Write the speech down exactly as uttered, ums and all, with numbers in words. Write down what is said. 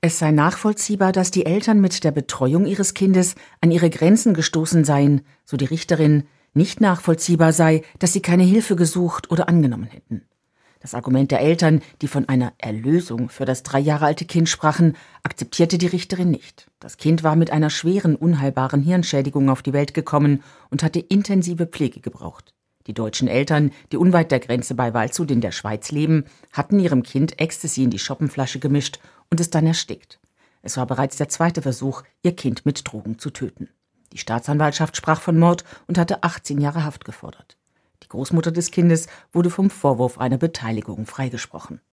Es sei nachvollziehbar, dass die Eltern mit der Betreuung ihres Kindes an ihre Grenzen gestoßen seien, so die Richterin. Nicht nachvollziehbar sei, dass sie keine Hilfe gesucht oder angenommen hätten. Das Argument der Eltern, die von einer Erlösung für das drei Jahre alte Kind sprachen, akzeptierte die Richterin nicht. Das Kind war mit einer schweren, unheilbaren Hirnschädigung auf die Welt gekommen und hatte intensive Pflege gebraucht. Die deutschen Eltern, die unweit der Grenze bei Waldshut in der Schweiz leben, hatten ihrem Kind Ecstasy in die Schoppenflasche gemischt und es dann erstickt. Es war bereits der zweite Versuch, ihr Kind mit Drogen zu töten. Die Staatsanwaltschaft sprach von Mord und hatte achtzehn Jahre Haft gefordert. Die Großmutter des Kindes wurde vom Vorwurf einer Beteiligung freigesprochen.